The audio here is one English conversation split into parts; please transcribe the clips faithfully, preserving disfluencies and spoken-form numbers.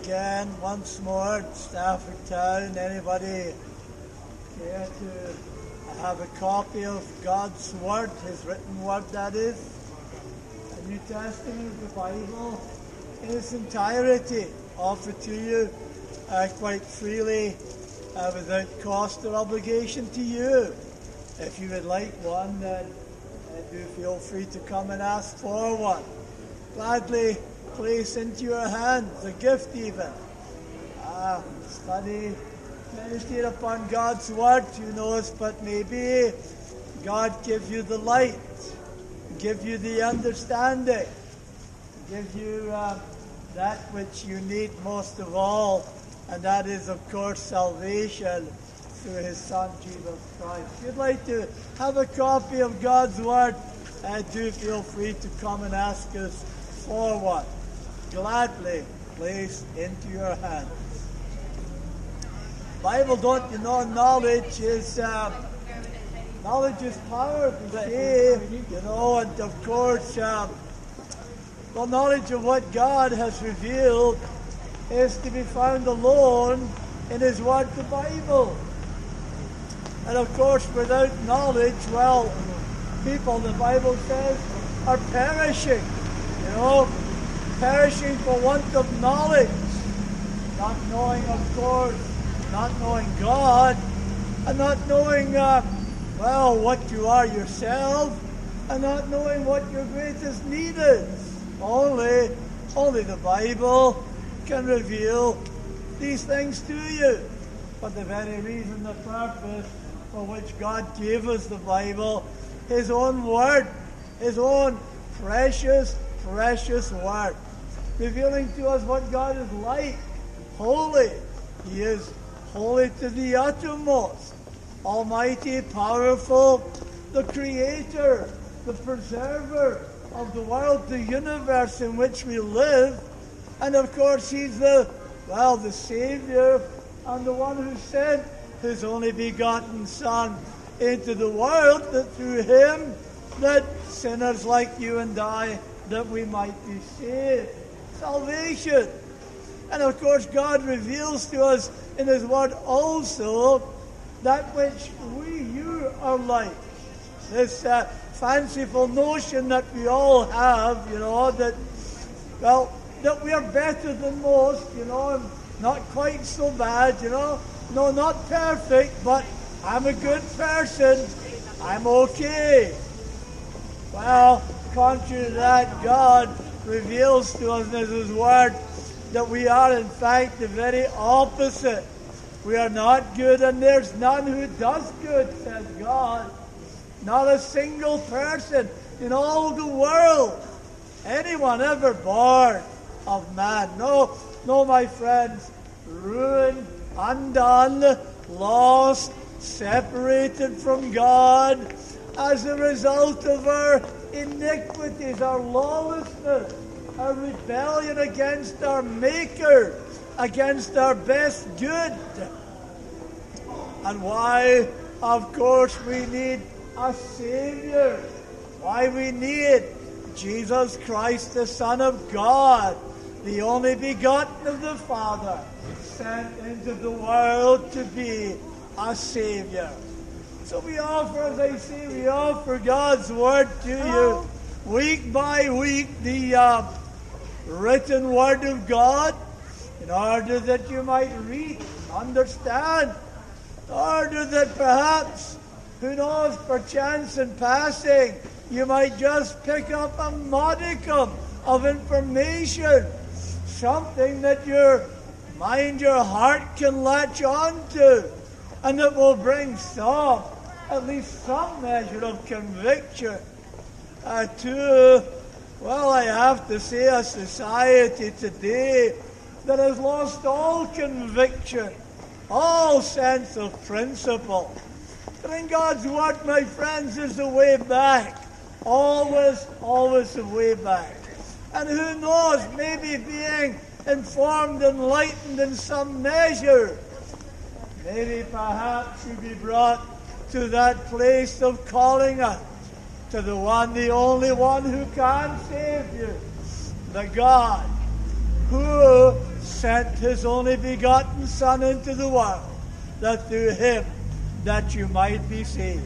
again, once more, at Stafford Town. Anybody care to have a copy of God's Word, His written Word, that is? The New Testament, the Bible, in its entirety, offered to you uh, quite freely, uh, without cost or obligation to you. If you would like one, then uh, do feel free to come and ask for one. Gladly place into your hands, a gift even. Ah, study, meditate upon God's Word, who knows, but maybe God give you the light, give you the understanding, give you uh, that which you need most of all, and that is, of course, salvation through His Son, Jesus Christ. If you'd like to have a copy of God's Word, uh, do feel free to come and ask us for one. Gladly placed into your hands. Bible, don't you know, knowledge is uh, knowledge is power, you know, and of course, um, the knowledge of what God has revealed is to be found alone in His Word, the Bible. And of course, without knowledge, well, people, the Bible says, are perishing, you know, perishing for want of knowledge, not knowing, of course, not knowing God, and not knowing, uh, well, what you are yourself, and not knowing what your greatest need is. Only, only the Bible can reveal these things to you. But the very reason, the purpose for which God gave us the Bible, His own Word, His own precious, precious Word, revealing to us what God is like, holy. He is holy to the uttermost, almighty, powerful, the Creator, the preserver of the world, the universe in which we live. And of course, He's the, well, the Savior and the one who sent His only begotten Son into the world, that through Him, that sinners like you and I, that we might be saved. Salvation. And of course, God reveals to us in His Word also that which we, you are like. This uh, fanciful notion that we all have, you know, that, well, that we are better than most, you know, and not quite so bad, you know. No, not perfect, but I'm a good person. I'm okay. Well, contrary to that, God reveals to us in His Word that we are, in fact, the very opposite. We are not good, and there's none who does good, says God. Not a single person in all the world, anyone ever born of man. No, no, my friends, ruined, undone, lost, separated from God as a result of our iniquities, our lawlessness, our rebellion against our Maker, against our best good. And why, of course, we need a Savior. Why we need Jesus Christ, the Son of God, the only begotten of the Father, sent into the world to be a Savior. So we offer, as I say, we offer God's Word to you week by week, the uh, written Word of God, in order that you might read, understand, in order that perhaps, who knows, perchance in passing, you might just pick up a modicum of information, something that your mind, your heart can latch on to, and that will bring some, at least some measure of conviction uh, to, well, I have to say, a society today that has lost all conviction, all sense of principle. But in God's Word, my friends, is the way back. Always, always the way back. And who knows, maybe being informed, enlightened in some measure, maybe perhaps you'll be brought to that place of calling out to the one, the only one who can save you, the God who sent his only begotten Son into the world, that through him that you might be saved.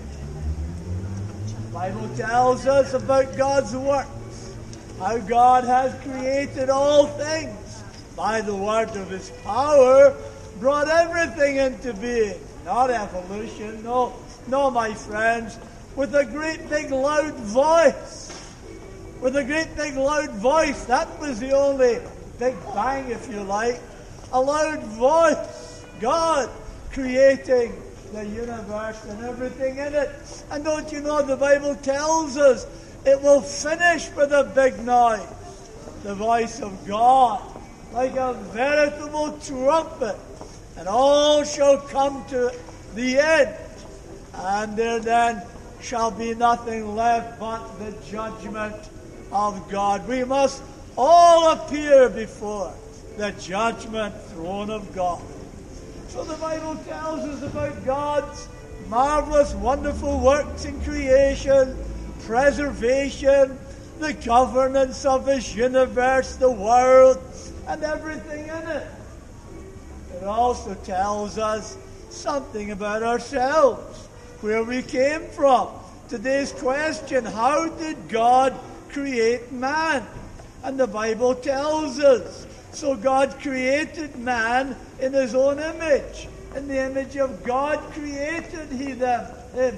The Bible tells us about God's works, how God has created all things by the word of his power, brought everything into being. Not evolution, no, no, my friends, with a great big loud voice. With a great big loud voice. That was the only big bang, if you like. A loud voice. God creating the universe and everything in it. And don't you know, the Bible tells us it will finish with a big noise. The voice of God, like a veritable trumpet. And all shall come to the end. And there then shall be nothing left but the judgment of God. We must all appear before the judgment throne of God. So the Bible tells us about God's marvelous, wonderful works in creation, preservation, the governance of his universe, the world, and everything in it. It also tells us something about ourselves, where we came from. Today's question, how did God create man? And the Bible tells us. So God created man in his own image. In the image of God created he them, him,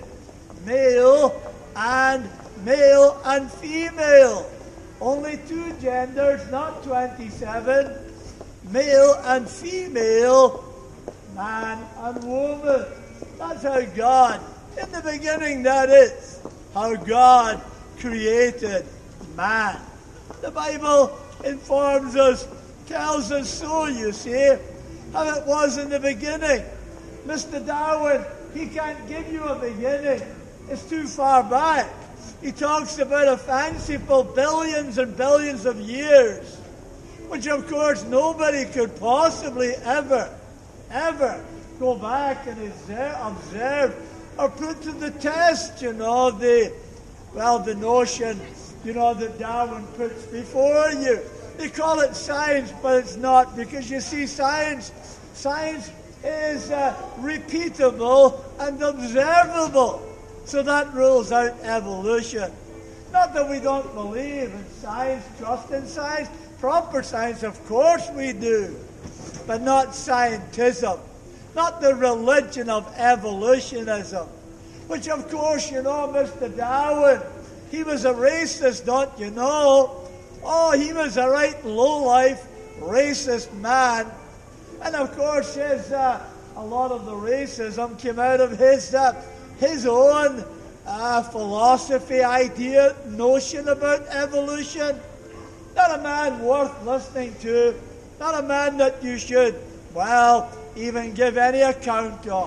male and male and female. Only two genders, not twenty-seven. Male and female, man and woman. That's how God, in the beginning that is, how God created man. The Bible informs us, tells us so, you see, how it was in the beginning. Mister Darwin, he can't give you a beginning. It's too far back. He talks about a fanciful billions and billions of years, which of course nobody could possibly ever, ever go back and observe or put to the test, you know, the, well, the notion, you know, that Darwin puts before you. They call it science, but it's not, because you see, science, science is uh, repeatable and observable. So that rules out evolution. Not that we don't believe in science, trust in science. Proper science, of course we do. But not scientism. Not the religion of evolutionism. Which, of course, you know, Mister Darwin, he was a racist, don't you know? Oh, he was a right low-life, racist man. And, of course, his, uh, a lot of the racism came out of his, uh, his own uh, philosophy, idea, notion about evolution. Not a man worth listening to. Not a man that you should, well, even give any account of.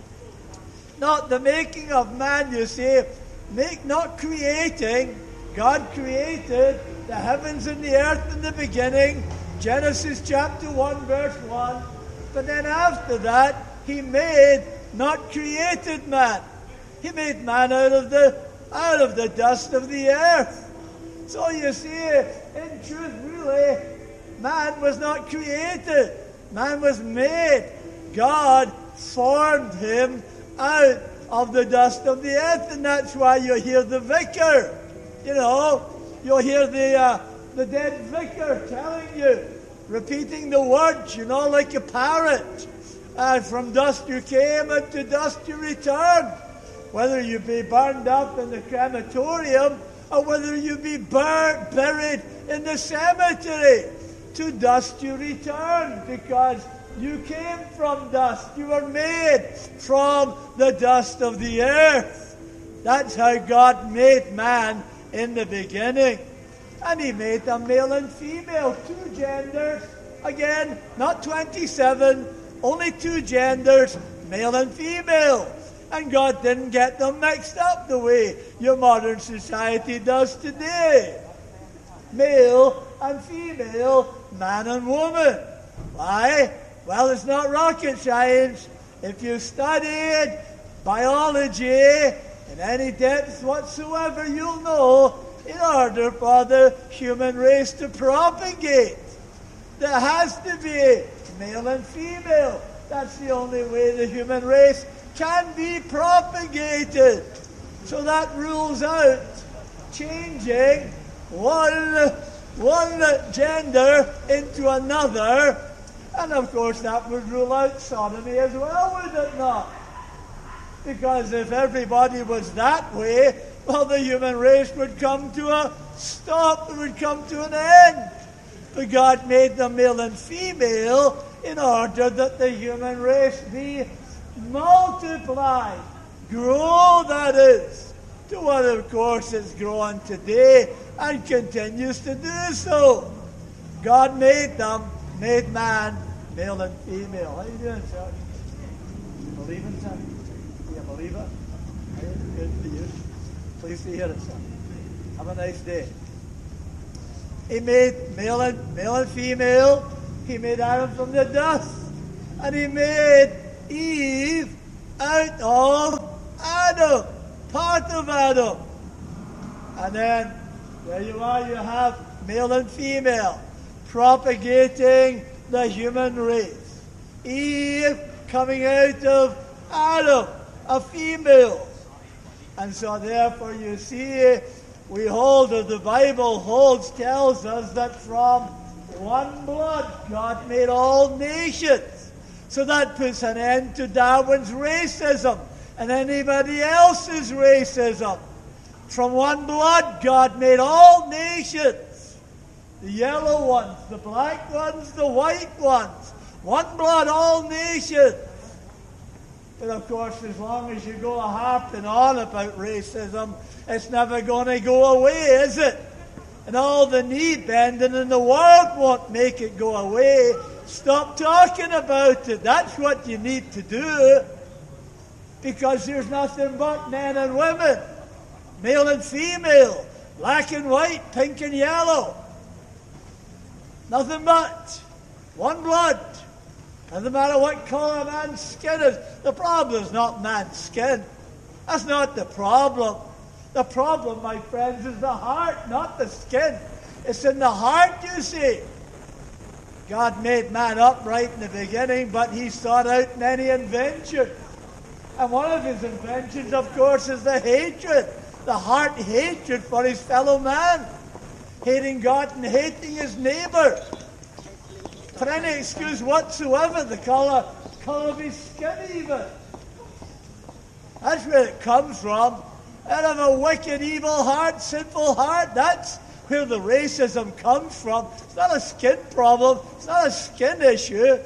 Not the making of man, you see. Make, not creating. God created the heavens and the earth in the beginning. Genesis chapter one, verse one. But then after that, he made, not created man. He made man out of the out of the dust of the earth. So you see, in truth, really, man was not created. Man was made. God formed him out of the dust of the earth, and that's why you hear the vicar. You know, you'll hear the uh, the dead vicar telling you, repeating the words, you know, like a parrot. Uh, from dust you came, and to dust you return. Whether you be burned up in the crematorium, or whether you be bur- buried in the cemetery, to dust you return, because you came from dust. You were made from the dust of the earth. That's how God made man in the beginning. And he made them male and female, two genders. Again, not twenty-seven, only two genders, male and female. And God didn't get them mixed up the way your modern society does today. Male and female, man and woman. Why? Well, it's not rocket science. If you studied biology in any depth whatsoever, you'll know, in order for the human race to propagate, There has to be male and female. That's the only way the human race can be propagated. So that rules out changing one, one gender into another. And of course that would rule out sodomy as well, would it not? Because if everybody was that way, well, the human race would come to a stop. It would come to an end. But God made them male and female in order that the human race be multiplied. Grow, that is, to what, of course, is growing today and continues to do so. God made them, made man, male and female. How are you doing, sir? You believing, sir? You a believer? Good for you. Pleased to hear it, sir. Have a nice day. He made male and, male and female. He made Adam from the dust. And he made Eve out of Adam. Part of Adam. And then, there you are, you have male and female propagating the human race. Eve coming out of Adam, a female. And so therefore you see, we hold, or the Bible holds, tells us that from one blood God made all nations. So that puts an end to Darwin's racism and anybody else's racism. From one blood God made all nations. The yellow ones, the black ones, the white ones. One blood, all nations. But of course, as long as you go harping on about racism, it's never going to go away, is it? And all the knee bending in the world won't make it go away. Stop talking about it. That's what you need to do. Because there's nothing but men and women, male and female, black and white, pink and yellow. Nothing but one blood. Doesn't matter what color a man's skin is. The problem is not man's skin. That's not the problem. The problem, my friends, is the heart, not the skin. It's in the heart, you see. God made man upright in the beginning, but he sought out many inventions. And one of his inventions, of course, is the hatred. The heart hatred for his fellow man. Hating God and hating his neighbor. For any excuse whatsoever, the color, color of his skin even. That's where it comes from. Out of a wicked, evil heart, sinful heart. That's where the racism comes from. It's not a skin problem. It's not a skin issue.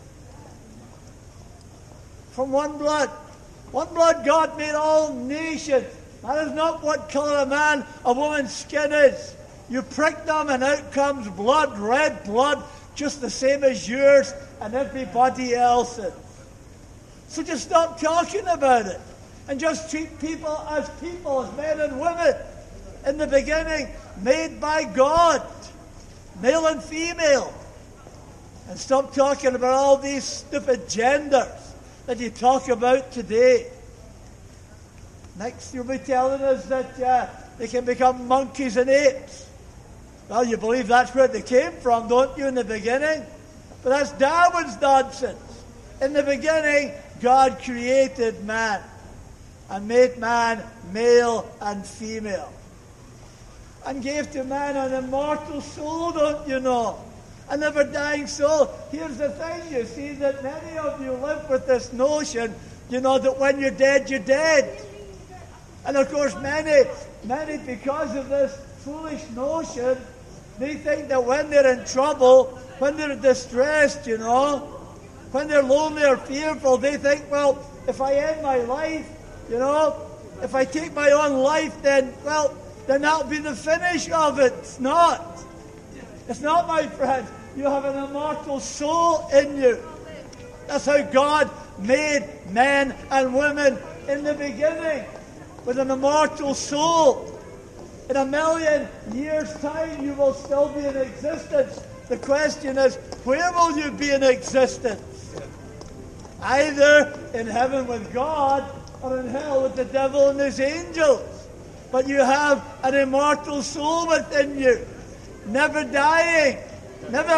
From one blood. One blood God made all nations. That is not what color a man, a woman's skin is. You prick them and out comes blood, red blood, just the same as yours and everybody else's. So just stop talking about it. And just treat people as people, as men and women. In the beginning, made by God. Male and female. And stop talking about all these stupid genders that you talk about today. Next, you'll be telling us that uh, they can become monkeys and apes. Well, you believe that's where they came from, don't you, in the beginning? But that's Darwin's nonsense. In the beginning, God created man and made man male and female. And gave to man an immortal soul, don't you know? A never-dying soul. Here's the thing, you see, that many of you live with this notion, you know, that when you're dead, you're dead. And of course, many, many, because of this foolish notion, they think that when they're in trouble, when they're distressed, you know, when they're lonely or fearful, they think, well, if I end my life, you know, if I take my own life, then, well, then that'll be the finish of it. It's not. It's not, my friends. You have an immortal soul in you. That's how God made men and women in the beginning, with an immortal soul. In a million years' time, you will still be in existence. The question is, where will you be in existence? Either in heaven with God or in hell with the devil and his angels. But you have an immortal soul within you, never dying, never,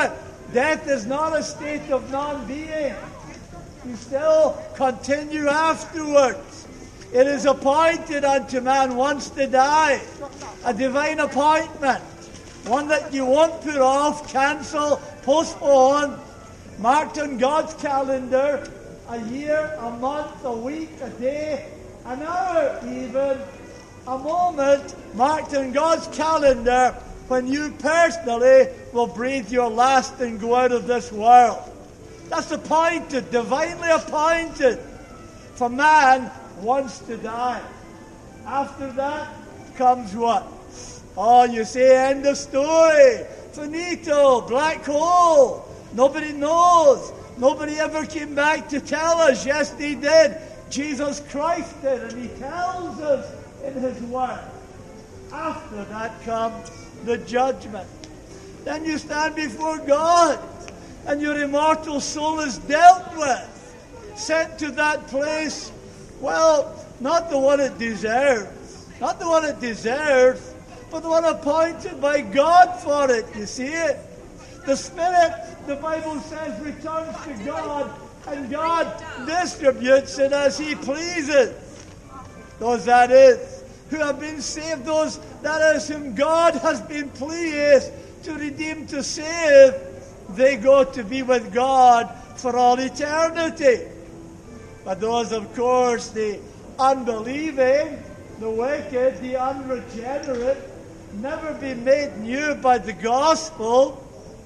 Death is not a state of non-being. You still continue afterwards. It is appointed unto man once to die. A divine appointment. One that you won't put off, cancel, postpone. Marked on God's calendar. A year, a month, a week, a day, an hour even. A moment marked on God's calendar when you personally will breathe your last and go out of this world. That's appointed, divinely appointed. For man wants to die. After that comes what? Oh, you say end of story. Finito, black hole. Nobody knows. Nobody ever came back to tell us. Yes, they did. Jesus Christ did, and he tells us in his word. After that comes the judgment. Then you stand before God, and your immortal soul is dealt with, sent to that place, well, not the one it deserves, not the one it deserves, but the one appointed by God for it. You see it? The Spirit, the Bible says, returns to God, and God distributes it as he pleases. Those, that is, who have been saved, those, that is, whom God has been pleased to redeem, to save, they go to be with God for all eternity. But those, of course, the unbelieving, the wicked, the unregenerate, never be made new by the gospel.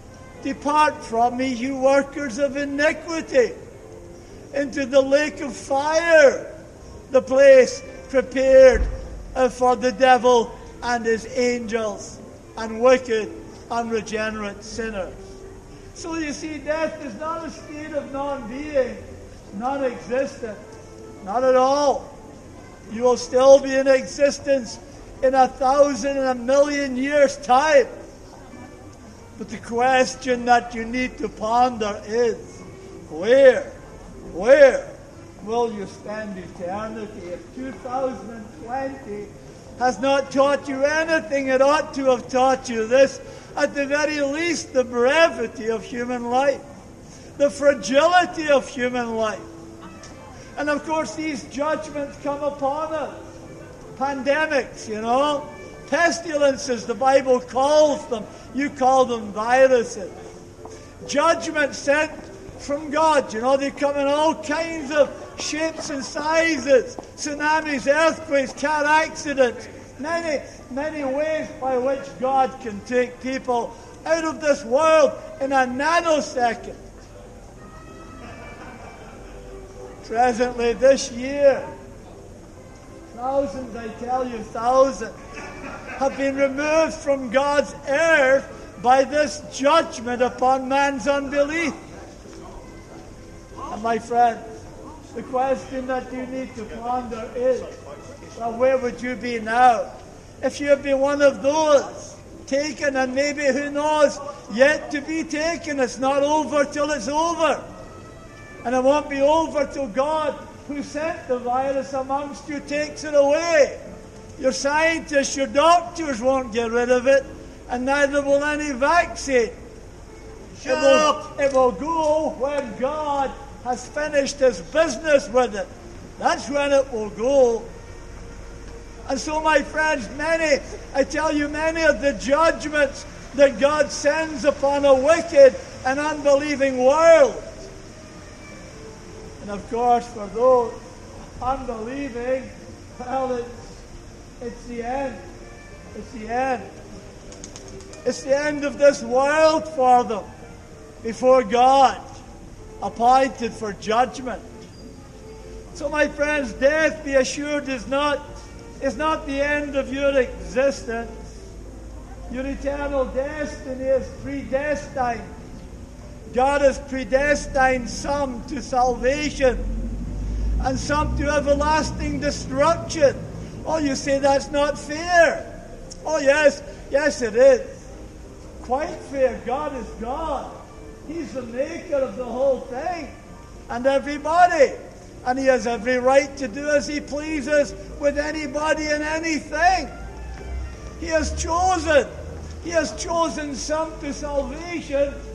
Depart from me, you workers of iniquity, into the lake of fire, the place prepared uh, for the devil and his angels and wicked, unregenerate sinners. So you see, death is not a state of non-being, non-existent, not at all. You will still be in existence in a thousand and a million years' time. But the question that you need to ponder is, where, where will you spend eternity? If two thousand twenty has not taught you anything, it ought to have taught you this. At the very least, the brevity of human life, the fragility of human life. And of course, these judgments come upon us. Pandemics, you know. Pestilences, the Bible calls them. You call them viruses. Judgment sent from God. You know, they come in all kinds of shapes and sizes. Tsunamis, earthquakes, car accidents. Many, many ways by which God can take people out of this world in a nanosecond. Presently this year, thousands, I tell you, thousands, have been removed from God's earth by this judgment upon man's unbelief. And my friends, the question that you need to ponder is, well, where would you be now if you had been one of those taken, and maybe, who knows, yet to be taken? It's not over till it's over. And it won't be over till God, who sent the virus amongst you, takes it away. Your scientists, your doctors won't get rid of it, and neither will any vaccine. It will, it will go when God has finished his business with it. That's when it will go. And so, my friends, many, I tell you, many of the judgments that God sends upon a wicked and unbelieving world. And of course, for those unbelieving, well, it's, it's the end. It's the end. It's the end of this world for them before God, appointed for judgment. So, my friends, death, be assured, is not, is not the end of your existence. Your eternal destiny is predestined. God has predestined some to salvation and some to everlasting destruction. Oh, you say that's not fair. Oh, yes, yes it is. Quite fair. God is God. He's the maker of the whole thing and everybody. And he has every right to do as he pleases with anybody and anything. He has chosen. He has chosen some to salvation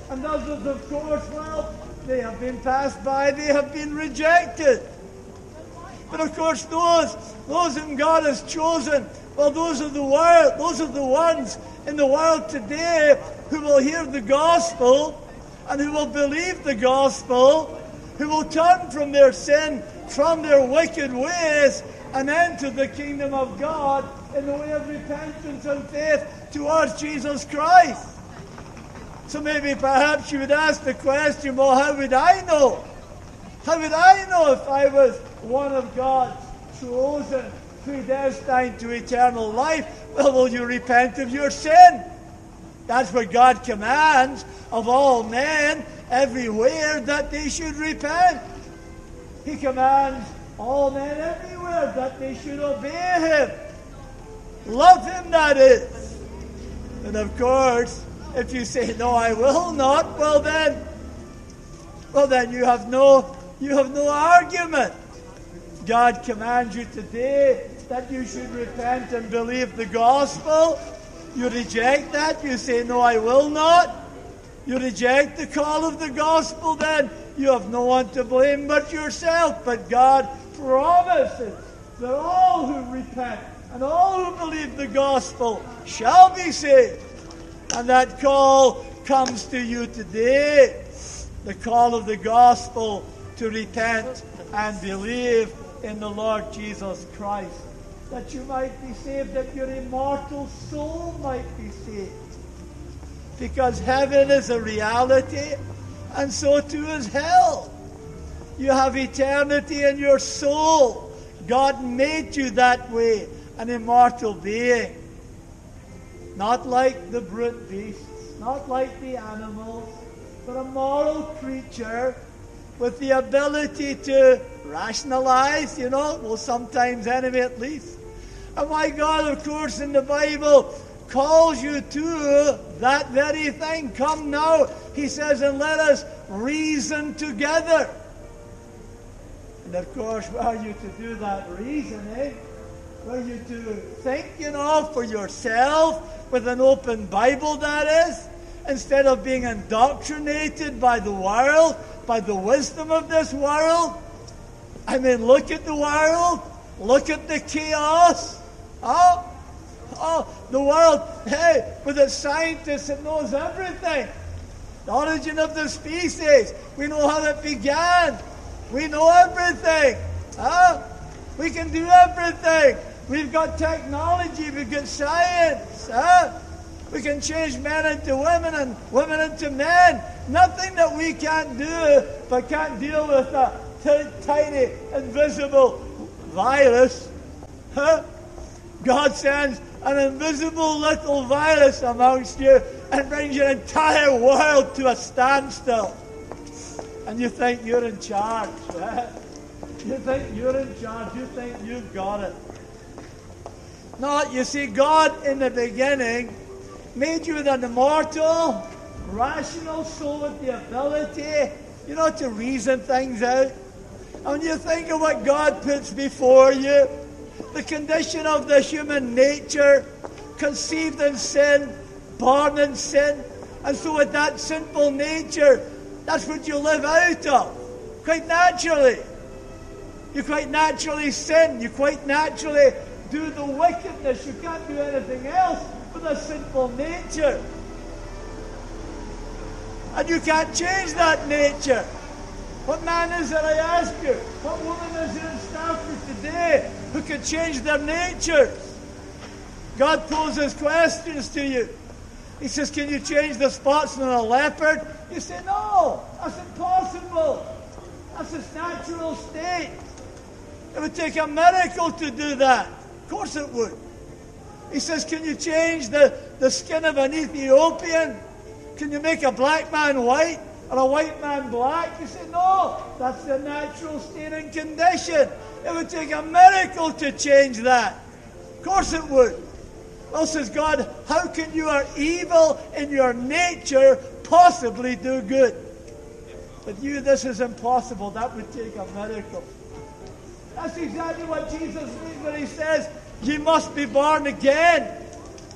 And others, of course, well, they have been passed by, they have been rejected. But of course, those, those whom God has chosen, well, those are the world, those are the ones in the world today who will hear the gospel and who will believe the gospel, who will turn from their sin, from their wicked ways, and enter the kingdom of God in the way of repentance and faith towards Jesus Christ. So maybe perhaps you would ask the question, well, how would I know? How would I know if I was one of God's chosen, predestined to eternal life? Well, will you repent of your sin? That's what God commands of all men everywhere, that they should repent. He commands all men everywhere that they should obey Him. Love Him, that is. And of course, if you say, no, I will not, well then, well then you have no, you have no argument. God commands you today that you should repent and believe the gospel. You reject that, you say, no, I will not. You reject the call of the gospel, then you have no one to blame but yourself. But God promises that all who repent and all who believe the gospel shall be saved. And that call comes to you today. The call of the gospel to repent and believe in the Lord Jesus Christ, that you might be saved, that your immortal soul might be saved. Because heaven is a reality, and so too is hell. You have eternity in your soul. God made you that way, an immortal being. Not like the brute beasts, not like the animals, but a moral creature with the ability to rationalize, you know, well, sometimes anyway at least. And why God, of course, in the Bible calls you to that very thing. Come now, He says, and let us reason together. And of course, were you to do that reasoning, were you to think, you know, for yourself, with an open Bible, that is, instead of being indoctrinated by the world, by the wisdom of this world. I mean, look at the world. Look at the chaos. Oh, oh, the world, hey, with its scientists, it knows everything. The origin of the species. We know how it began. We know everything. Huh? We can do everything. We've got technology. We've got science. Huh? We can change men into women and women into men. Nothing that we can't do, but can't deal with a t- tiny, invisible virus. Huh? God sends an invisible little virus amongst you and brings your entire world to a standstill. And you think you're in charge. Right? You think you're in charge. You think you've got it. No, you see, God in the beginning made you with an immortal, rational soul with the ability, you know, to reason things out. And when you think of what God puts before you, the condition of the human nature, conceived in sin, born in sin, and so with that sinful nature, that's what you live out of, quite naturally. You quite naturally sin. You quite naturally do the wickedness. You can't do anything else with a sinful nature. And you can't change that nature. What man is it, I ask you? What woman is it in Stafford today who can change their natures? God poses questions to you. He says, can you change the spots on a leopard? You say, no, that's impossible. That's its natural state. It would take a miracle to do that. Of course it would. He says, can you change the, the skin of an Ethiopian? Can you make a black man white or a white man black? You say, no, that's the natural state and condition. It would take a miracle to change that. Of course it would. Well, says God, how can you are evil in your nature possibly do good? But you, this is impossible. That would take a miracle. That's exactly what Jesus means when He says, you must be born again.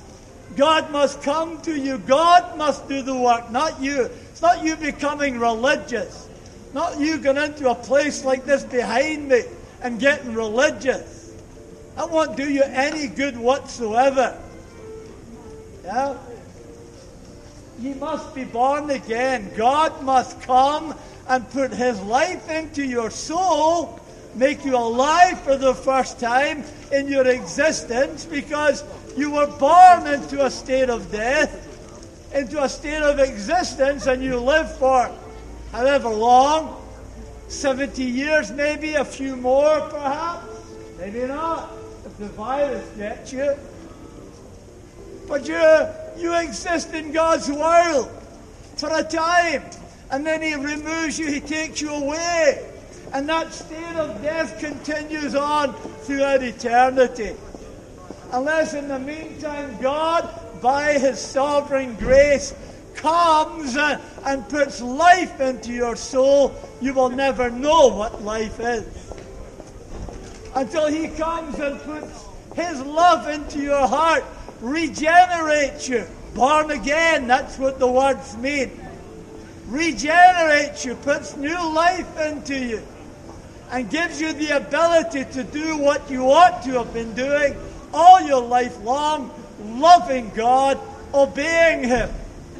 God must come to you. God must do the work, not you. It's not you becoming religious. Not you going into a place like this behind me and getting religious. That won't do you any good whatsoever. Yeah? You must be born again. God must come and put his life into your soul, make you alive for the first time in your existence, because you were born into a state of death, into a state of existence, and you live for however long, seventy years maybe, a few more perhaps, maybe not, if the virus gets you. But you, you exist in God's world for a time, and then he removes you, he takes you away. And that state of death continues on throughout eternity. Unless in the meantime God, by his sovereign grace, comes and, and puts life into your soul, you will never know what life is. Until he comes and puts his love into your heart, regenerates you. Born again, that's what the words mean. Regenerates you, puts new life into you, and gives you the ability to do what you ought to have been doing all your life long, loving God, obeying him.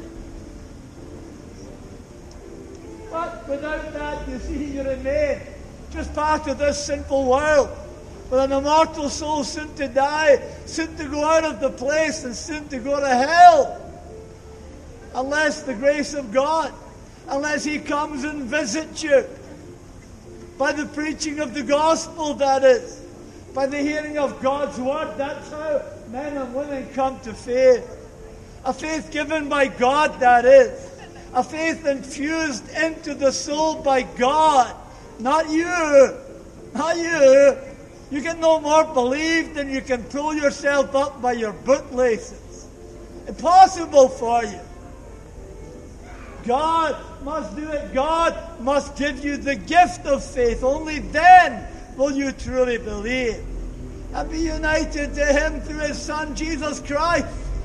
But without that, you see, you remain just part of this sinful world, with an immortal soul soon to die, soon to go out of the place, and soon to go to hell. Unless the grace of God, unless he comes and visits you, by the preaching of the gospel, that is. By the hearing of God's word. That's how men and women come to faith. A faith given by God, that is. A faith infused into the soul by God. Not you. Not you. You can no more believe than you can pull yourself up by your bootlaces. Impossible for you. God must do it. God must give you the gift of faith. Only then will you truly believe and be united to him through his Son, Jesus Christ.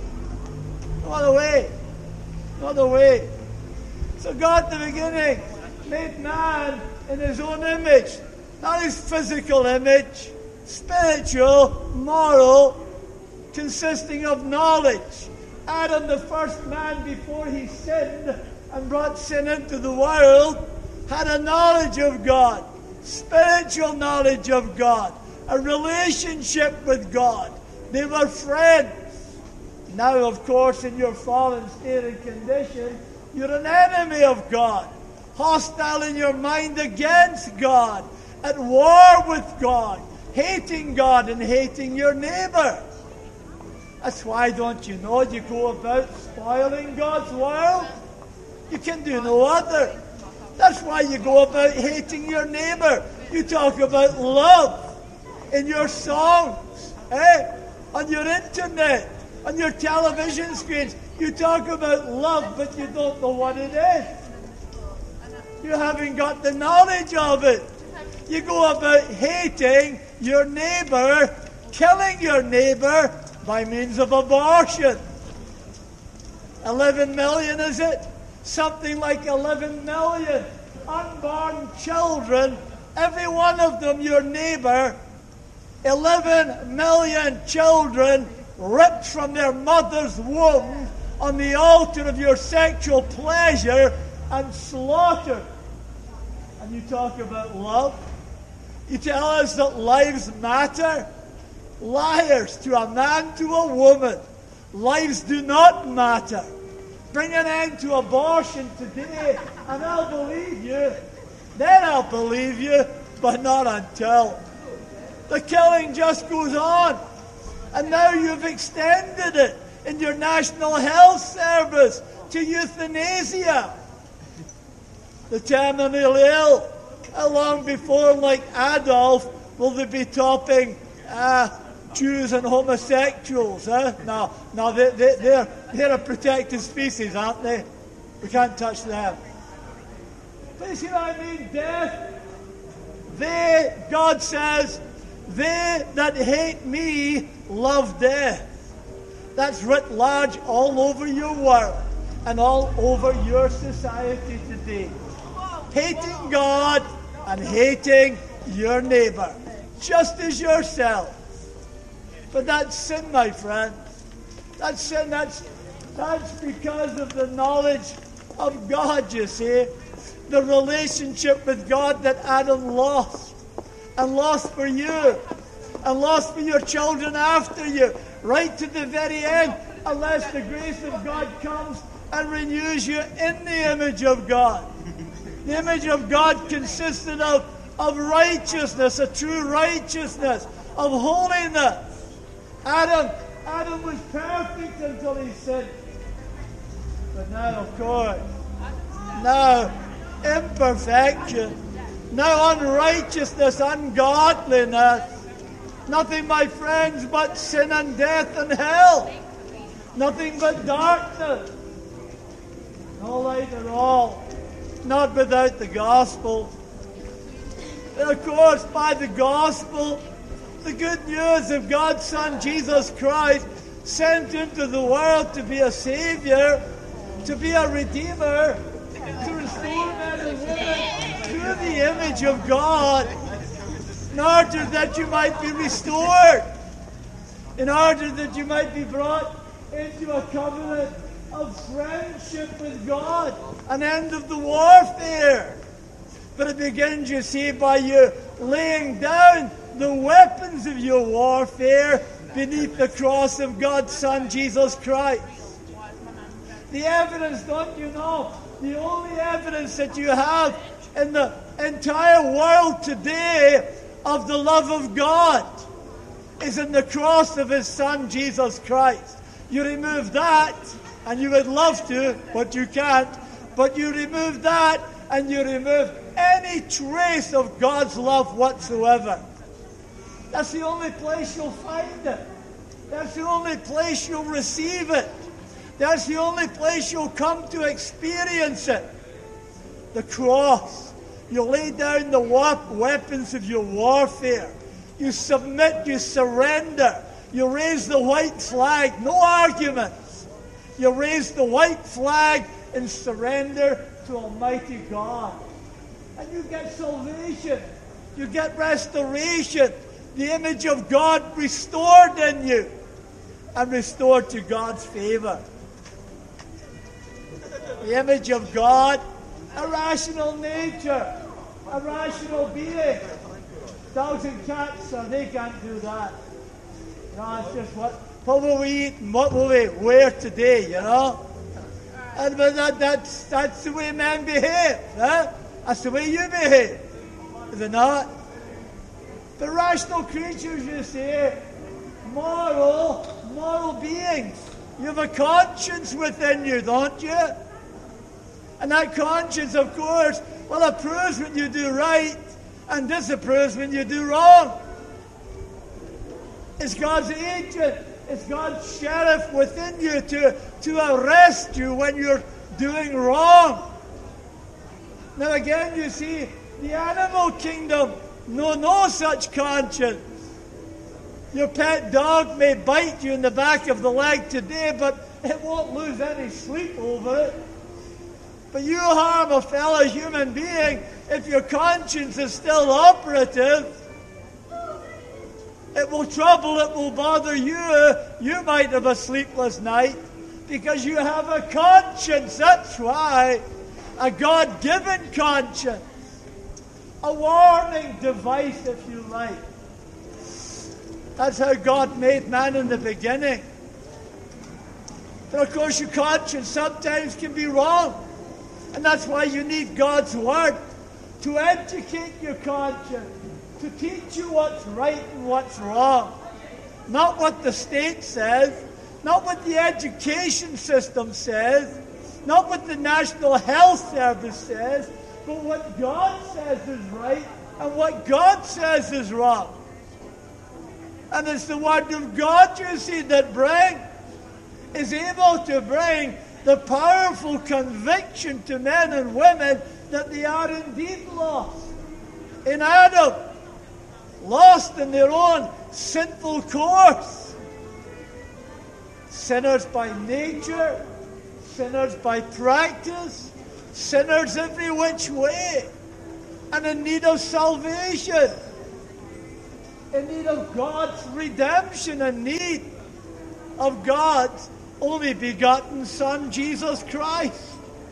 No other way. No other way. So God, in the beginning, made man in his own image. Not his physical image. Spiritual, moral, consisting of knowledge. Adam, the first man before he sinned and brought sin into the world, had a knowledge of God, spiritual knowledge of God, a relationship with God. They were friends. Now, of course, in your fallen state and condition, you're an enemy of God, hostile in your mind against God, at war with God, hating God and hating your neighbor. That's why, don't you know, you go about spoiling God's world? You can do no other. That's why you go about hating your neighbor. You talk about love in your songs, eh? On your internet, on your television screens. You talk about love, but you don't know what it is. You haven't got the knowledge of it. You go about hating your neighbor, killing your neighbor by means of abortion. Eleven million, is it? Something like eleven million unborn children, every one of them your neighbor. eleven million children ripped from their mother's womb on the altar of your sexual pleasure and slaughtered. And you talk about love? You tell us that lives matter? Liars, to a man, to a woman. Lives do not matter. Bring an end to abortion today, and I'll believe you. Then I'll believe you, but not until. The killing just goes on. And now you've extended it in your National Health Service to euthanasia. The terminally ill. How long before, like Adolf, will they be topping uh, Jews and homosexuals? Eh? No, no, they, they, they're, they're a protected species, aren't they? We can't touch them. But you see what I mean? Death. They, God says, they that hate me love death. That's writ large all over your world and all over your society today. Hating God and hating your neighbor, just as yourself. But that's sin, my friend. That's sin. That's, that's because of the knowledge of God, you see. The relationship with God that Adam lost. And lost for you. And lost for your children after you. Right to the very end. Unless the grace of God comes and renews you in the image of God. The image of God consisted of, of righteousness, a true righteousness, of holiness. Adam, Adam was perfect until he sinned. But now, of course, now imperfection, now unrighteousness, ungodliness. Nothing, my friends, but sin and death and hell. Nothing but darkness. No light at all. Not without the gospel. And of course, by the gospel, the good news of God's Son, Jesus Christ, sent into the world to be a Savior, to be a Redeemer, to restore men and women to the image of God, in order that you might be restored, in order that you might be brought into a covenant of friendship with God, an end of the warfare. But it begins, you see, by you laying down the weapons of your warfare beneath the cross of God's Son, Jesus Christ. The evidence, don't you know, the only evidence that you have in the entire world today of the love of God is in the cross of His Son, Jesus Christ. You remove that, and you would love to, but you can't. But you remove that, and you remove any trace of God's love whatsoever. That's the only place you'll find it. That's the only place you'll receive it. That's the only place you'll come to experience it. The cross. You lay down the weapons of your warfare. You submit, you surrender. You raise the white flag. No arguments. You raise the white flag and surrender to Almighty God. And you get salvation. You get restoration. The image of God restored in you. And restored to God's favor. The image of God, a rational nature, a rational being. Dogs and cats, so they can't do that. You know, it's just what, what will we eat and what will we wear today, you know? And but that, that's, that's the way men behave. Huh? That's the way you behave. Is it not? The rational creatures, you say, moral, moral beings. You have a conscience within you, don't you? And that conscience, of course, well, approves when you do right and disapproves when you do wrong. It's God's agent. It's God's sheriff within you to, to arrest you when you're doing wrong. Now again, you see, the animal kingdom know no such conscience. Your pet dog may bite you in the back of the leg today, but it won't lose any sleep over it. But you harm a fellow human being if your conscience is still operative. It will trouble, it will bother you. You might have a sleepless night because you have a conscience. That's why. A God-given conscience. A warning device, if you like. That's how God made man in the beginning. But of course your conscience sometimes can be wrong. And that's why you need God's Word to educate your conscience, to teach you what's right and what's wrong. Not what the state says, not what the education system says, not what the National Health Service says, but what God says is right and what God says is wrong. And it's the Word of God, you see, that bring, is able to bring the powerful conviction to men and women that they are indeed lost in Adam, lost in their own sinful course. sinners by nature, sinners by practice, sinners every which way, and in need of salvation, in need of God's redemption, in need of God's only begotten Son, Jesus Christ,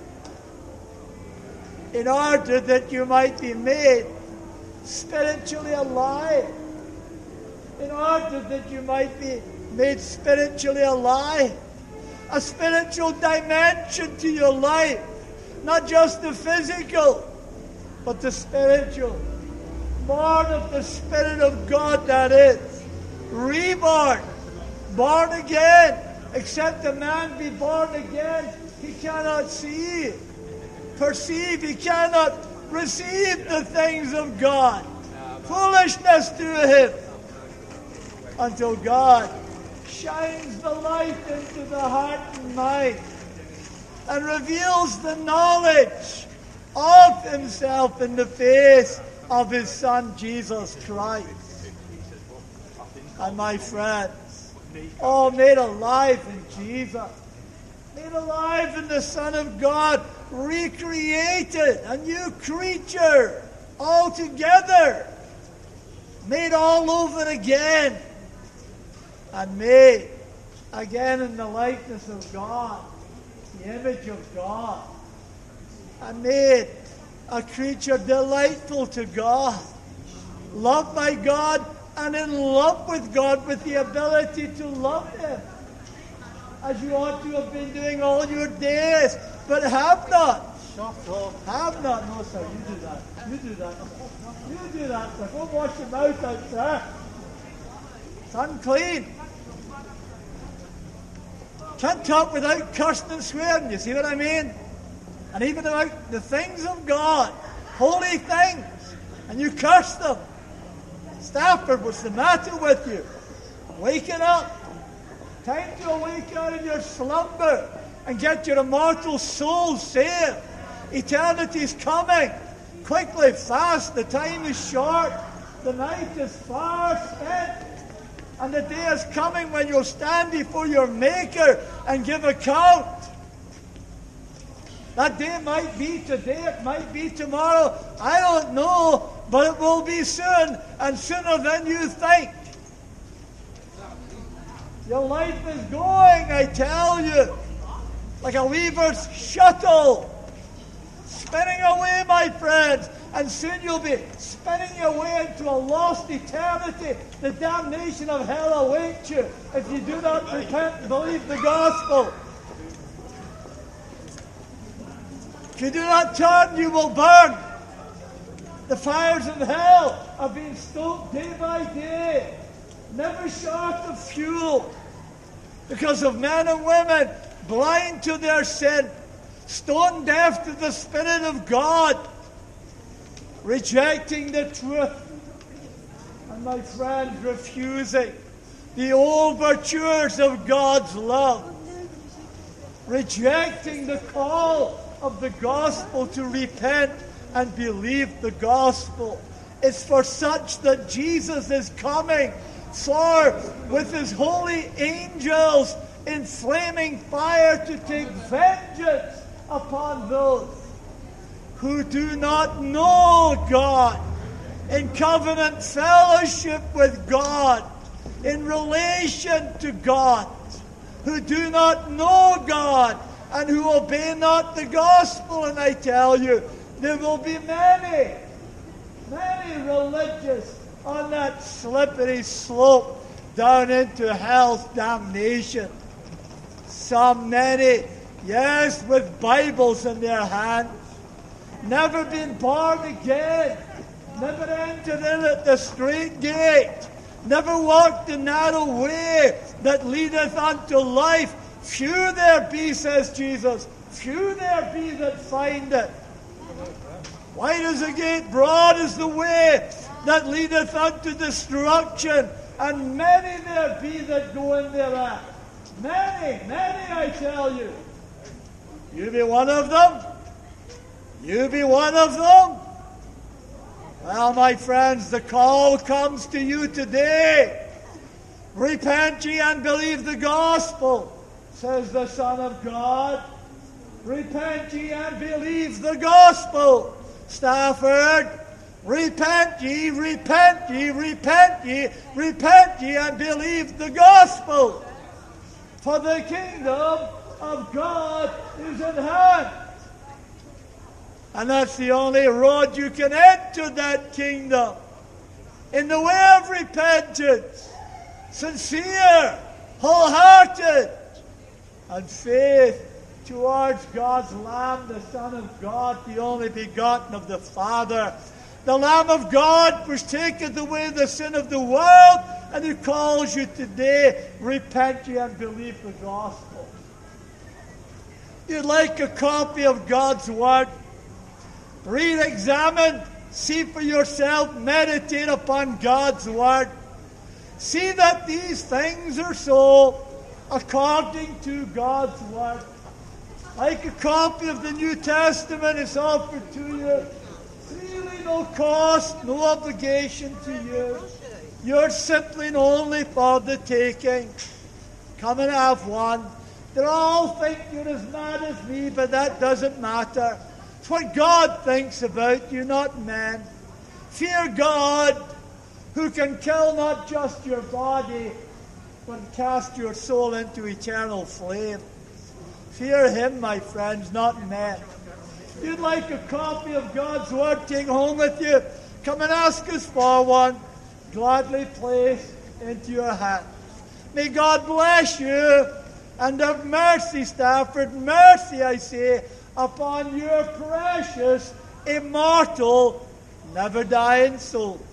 in order that you might be made spiritually alive, in order that you might be made spiritually alive, a spiritual dimension to your life, not just the physical, but the spiritual. Born of the Spirit of God, that is, reborn, born again. Except a man be born again, he cannot see, perceive, he cannot receive the things of God. Foolishness to him, until God shines the light into the heart and mind and reveals the knowledge of himself in the face of his Son, Jesus Christ. And my friends, oh, made alive in Jesus, made alive in the Son of God, recreated, a new creature altogether, made all over again, and made again in the likeness of God, the image of God, and made a creature delightful to God, loved by God, and in love with God, with the ability to love Him, as you ought to have been doing all your days, but have not. Shut up. Have not. No, sir, you do that. You do that. You do that, sir. Go wash your mouth out, sir. It's unclean. Can't talk without cursing and swearing, you see what I mean? And even about the things of God, holy things, and you curse them. Stafford, what's the matter with you? Waking up. Time to awake out of your slumber and get your immortal soul saved. Eternity's coming. Quickly, fast. The time is short. The night is far spent. And the day is coming when you'll stand before your Maker and give account. That day might be today, it might be tomorrow. I don't know, but it will be soon, and sooner than you think. Your life is going, I tell you, like a weaver's shuttle, spinning away, my friends, and soon you'll be spinning your way into a lost eternity. The damnation of hell awaits you if you do not repent and believe the gospel. If you do not turn, you will burn. The fires of hell are being stoked day by day, never short of fuel, because of men and women blind to their sin, stone deaf to the Spirit of God, rejecting the truth, and my friends, refusing the overtures of God's love, rejecting the call of the gospel to repent and believe the gospel. It's for such that Jesus is coming, for with his holy angels in flaming fire to take vengeance upon those who do not know God, in covenant fellowship with God, in relation to God, who do not know God and who obey not the gospel. And I tell you, there will be many, many religious on that slippery slope down into hell's damnation. Some many, yes, with Bibles in their hands, never been born again, never entered in at the straight gate, never walked the narrow way that leadeth unto life. Few there be, says Jesus, few there be that find it. Wide is the gate, broad is the way that leadeth unto destruction, and many there be that go in thereat. Many, many, I tell you. You be one of them? You be one of them? Well, my friends, the call comes to you today. Repent ye and believe the gospel, says the Son of God. Repent ye and believe the gospel, Stafford. Repent ye, repent ye, repent ye, repent ye, and believe the gospel. For the kingdom of God is at hand. And that's the only road you can enter that kingdom. In the way of repentance, sincere, wholehearted, and faith towards God's Lamb, the Son of God, the only begotten of the Father. The Lamb of God which taketh away the sin of the world, and who calls you today, repent ye and believe the gospel. You'd like a copy of God's Word? Read, examine, see for yourself, meditate upon God's Word. See that these things are so according to God's Word. Like a copy of the New Testament is offered to you. Really no cost, no obligation to you. You're simply and only for the taking. Come and have one. They all think you're as mad as me, but that doesn't matter. It's what God thinks about you, not men. Fear God, who can kill not just your body, but cast your soul into eternal flame. Fear Him, my friends, not men. If you'd like a copy of God's Word, take home with you. Come and ask us for one. Gladly place into your hand. May God bless you and have mercy, Stafford, mercy, I say, upon your precious, immortal, never dying soul.